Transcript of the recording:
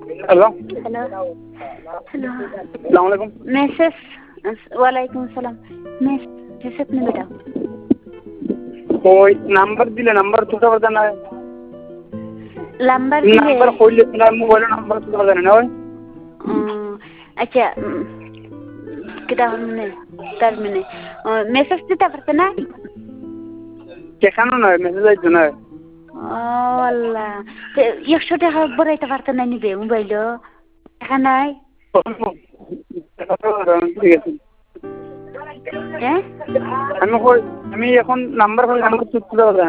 hello hello hello আসসালামু আলাইকুম message ওয়ালাইকুম আসসালাম মেসেজ নে বেটা ওই নাম্বার দিলে নাম্বার তুলতে পারতেন না নাম্বার দিলে নাম্বার কইলে না মোবাইল নাম্বার তুলতে পারতেন না ওই আচ্ছা কিটা মানে তার মানে মেসেজ দিতে পারতে না কেখানো নয় মেসেজ আইতো না আল্লাহ 100 টাকা বড়াইতে পারতে না নিবে মোবাইল টাকা নাই ঠিক আছে হ্যাঁ আমি এখন নাম্বার তুলতে পারতেন